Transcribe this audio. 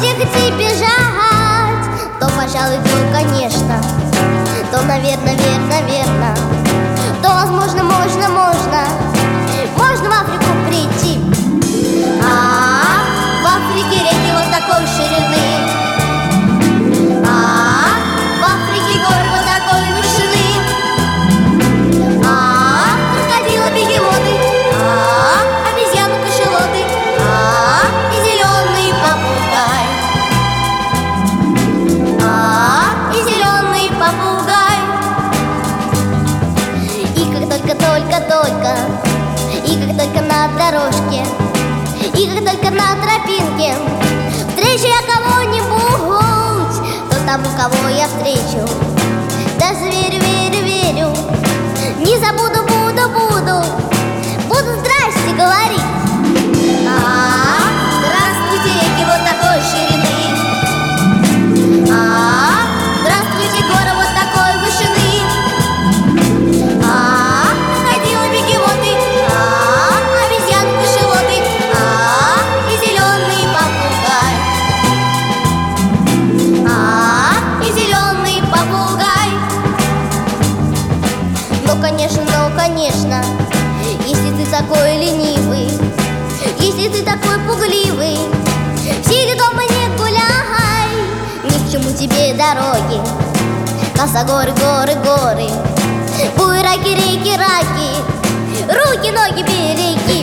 ехать и бежать, то, пожалуй, то, конечно, то, наверное, верно, то, возможно, можно в Африку прийти. В Африке реки вот такой ширины, в Африке горы вот такой вышины, крокодилы, бегемоты, обезьяны, кашалоты, и зеленый попугай, и зеленый попугай. И как только на дорожке, и как только на тропинке встречу я кого-нибудь, то тому, кого я встречу, даже верю, не забуду, буду здрасте говорить. Здравствуйте, реки вот такой ширины, здравствуйте, горы вот такой вышины, крокодилы, бегемоты, обезьяны, кашалоты, и зеленый попугай, и зеленый попугай. Ну, конечно, если ты такой ленивый, если ты такой пугливый, сиди дома, не гуляй, ни к чему тебе дороги, косогоры, горы, буераки, реки, руки, ноги береги.